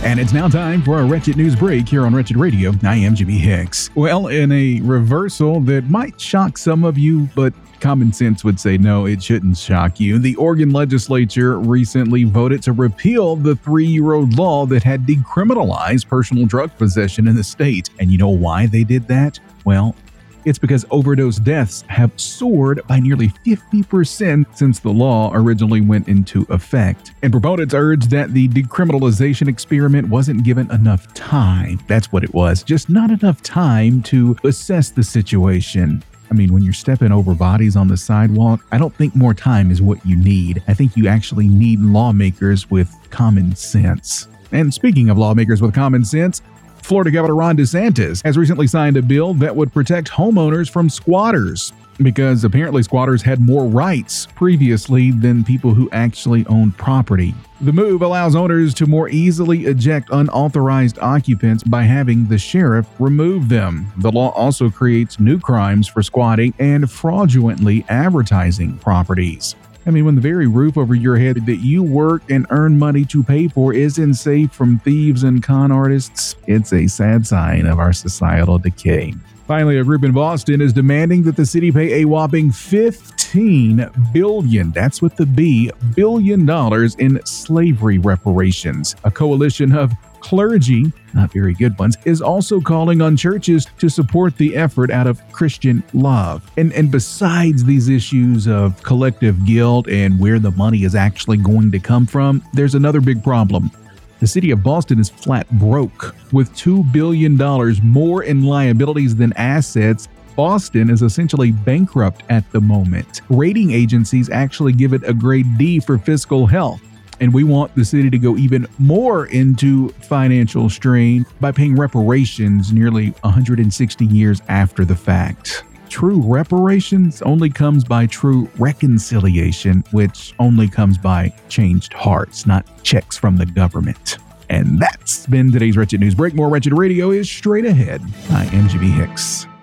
And it's now time for a Wretched News Break here on Wretched Radio. I am Jimmy Hicks. Well, in a reversal that might shock some of you, but common sense would say no, it shouldn't shock you. The Oregon legislature recently voted to repeal the 3-year-old law that had decriminalized personal drug possession in the state. And you know why they did that? Well, it's because overdose deaths have soared by nearly 50% since the law originally went into effect. And proponents urged that the decriminalization experiment wasn't given enough time. That's what it was, just not enough time to assess the situation. I mean, when you're stepping over bodies on the sidewalk, I don't think more time is what you need. I think you actually need lawmakers with common sense. And speaking of lawmakers with common sense, Florida Governor Ron DeSantis has recently signed a bill that would protect homeowners from squatters, because apparently squatters had more rights previously than people who actually owned property. The move allows owners to more easily eject unauthorized occupants by having the sheriff remove them. The law also creates new crimes for squatting and fraudulently advertising properties. I mean, when the very roof over your head that you work and earn money to pay for isn't safe from thieves and con artists, it's a sad sign of our societal decay. Finally, a group in Boston is demanding that the city pay a whopping $15 billion, that's with the B, $billion in slavery reparations. A coalition of clergy, not very good ones, is also calling on churches to support the effort out of Christian love. And besides these issues of collective guilt and where the money is actually going to come from, there's another big problem. The city of Boston is flat broke. With $2 billion more in liabilities than assets, Boston is essentially bankrupt at the moment. Rating agencies actually give it a grade D for fiscal health. And we want the city to go even more into financial strain by paying reparations nearly 160 years after the fact. True reparations only comes by true reconciliation, which only comes by changed hearts, not checks from the government. And that's been today's Wretched News Break. More Wretched Radio is straight ahead. I am Jimmy Hicks.